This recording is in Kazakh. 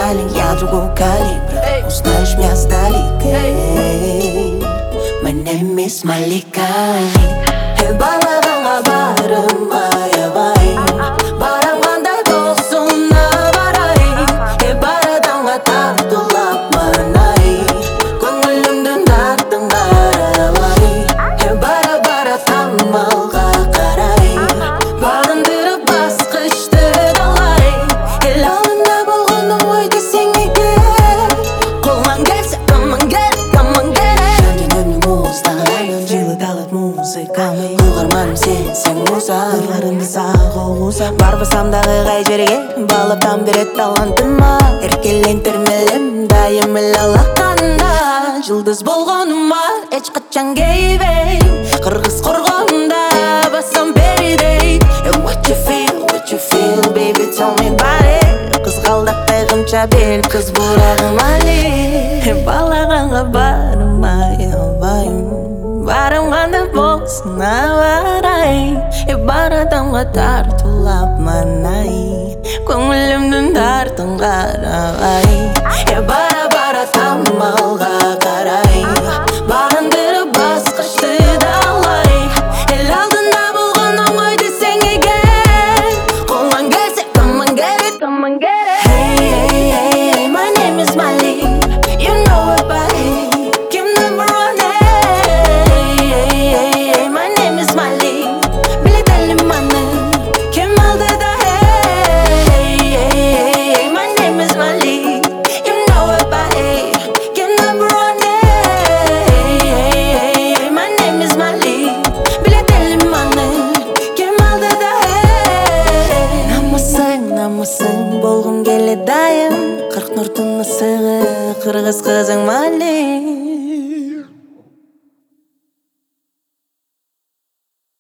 сталин, я другого калибра. Узнаешь меня сдалека. My name is Malika. Балағанға барым аябай, барам қандай болсын абарай. Бар адамға тартылап манай, көңілімдің дартын қаралай. Бара-бара тамалға қарай, бағындырып басқышты далай. Ел алдында болғаным ой десең егер, қолдан келсе come and get it, come and get it. Жанденімнің уыстағанын жылыталып музыкамын. Қылғырманым сен мұса, ырларымды сағы ұса. Барбасам дағы қай жерге, балаптан берет талантыма. Еркелен түрмелім, дайым ел алақанда. Жұлдыз болғаныма, эч қачан кейбей. Қырғыз қорғанда, басам беридей. What you feel, baby, tell me about it. Қызғалдақтай қымша бел, қыз бұрағым али. Балағанға барым аябайым, барым қандай болсын абарай. Бар адамға тартылап манай, көңілімдің дартын қаралай. Бара-бара тамалға қарай, бағындырып басқышты далай. Ел алдында болғаным ой десең егер, қолдан келсе come and get it, come and get it. Hey, my name is Malik, you know about it, Kim number one. Hey, my name is Malik, bilетeli mani, Kim aldı da hey, my name is Malik, you know about it, Kim number one. Hey, my name is Malik, bileteli mani, Kim aldı da hey. Намысың болғым келеді дайым, қырық нұрдың ысығы, қырғыз қызың Мали.